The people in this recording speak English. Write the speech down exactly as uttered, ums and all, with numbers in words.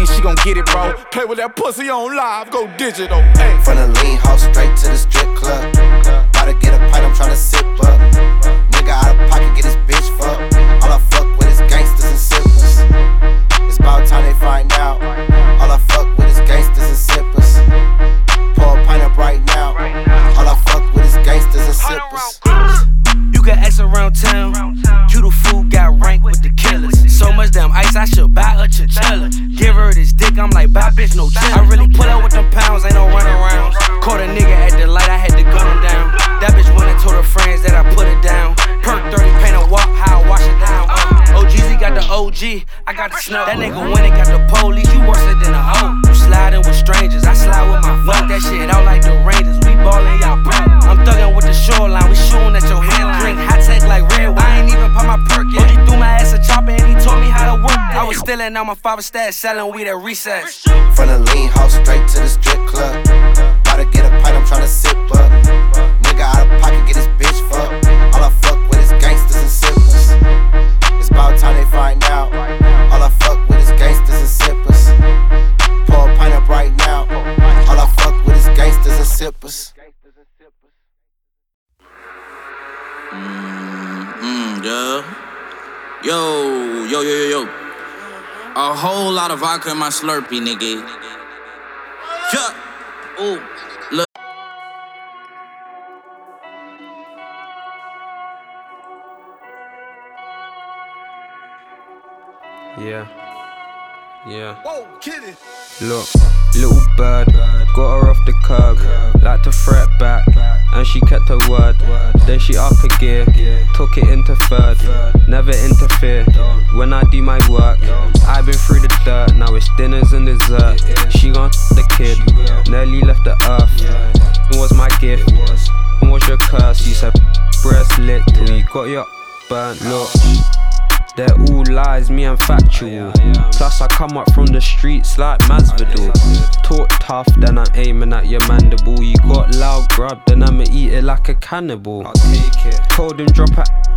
mean she gon' get it, bro. Play with that pussy on live, go digital. Ay. From the lean house straight to the strip club. Gotta get a pint, I'm tryna sip up. Nigga out of pocket, get his bitch fucked. All I fuck with is gangsters and sippers. It's about time they find out. All I fuck with is gangsters and sippers. Pour a pint up right now. All I fuck with is gangsters and sippers. You can X around town. You the fool got ranked with the killers. So much damn ice, I should buy a chinchilla. Give her this dick, I'm like, bye bitch, no chill. I really pull up with them pounds, ain't no runarounds. Caught a nigga at the light, I had to gun him down. That bitch went and told her friends that I put it down. Perk thirty, paint a walk, how I wash it down. Uh, O G Z got the O G, I got the snow. That nigga went and got the police, you worse than a hoe. You sliding with strangers, I slide with my fuck that shit out like the Rangers. We ballin', y'all broke. I'm thuggin' with the shoreline, we shootin' at your headline. Drink hot tech like red wine, I ain't even pop my perk yet. O G threw my ass a chopper and he taught me how to work that. I was stealing out my father's stash, selling weed at recess. From the lean house straight to the strip club. Gotta get a pint, I'm tryna sip up. Nigga out of pocket, get his bitch fucked. All I fuck with is gangsters and sippers. It's about time they find out. All I fuck with is gangsters and sippers. Pour a pint up right now. All I fuck with is gangsters and sippers. Mmm, yeah. Yo, yo, yo, yo, yo. A whole lot of vodka in my Slurpee, nigga. Yeah. Ooh. Look. Yeah. Yeah. Whoa, kitty. Look, little bird, got her off the curb, like to threat back, and she kept her word. Then she up a gear, took it into third, never interfere when I do my work. I've been through the dirt, now it's dinners and dessert. She gon' the kid, nearly left the earth. It was my gift, it was your curse. You said breast lit till you got your burnt. Look, they're all lies, me and factual. Plus I come up from the streets like Masvidal. Talk tough, then I'm aiming at your mandible. You got loud grub, then I'ma eat it like a cannibal. Told him drop it